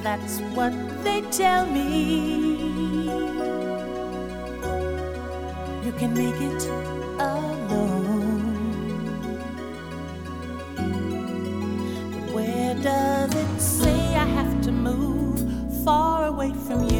That's what they tell me. You can make it alone. But where does it say I have to move far away from you?